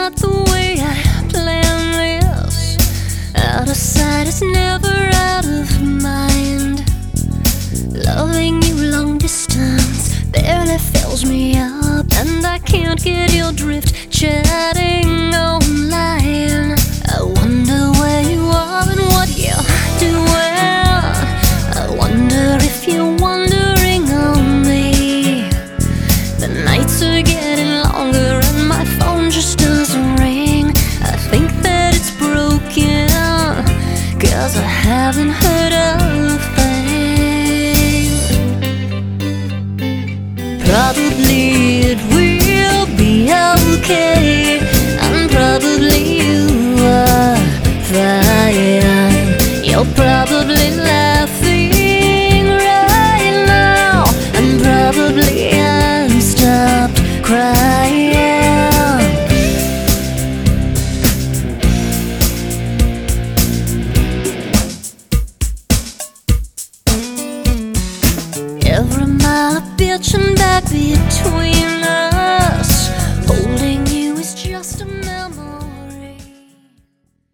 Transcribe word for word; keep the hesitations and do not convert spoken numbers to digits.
not the way I planned this. Out of sight is never out of mind. Loving you long distance barely fills me up, and I can't get your drift chatting online. I wonder where you are and what you're doing. I wonder if you're wondering on me. The nights are getting longer and my phone just doesn't ring. I think that it's broken, 'cause I haven't heard a thing. Probably it will be okay, and probably you are fine. You're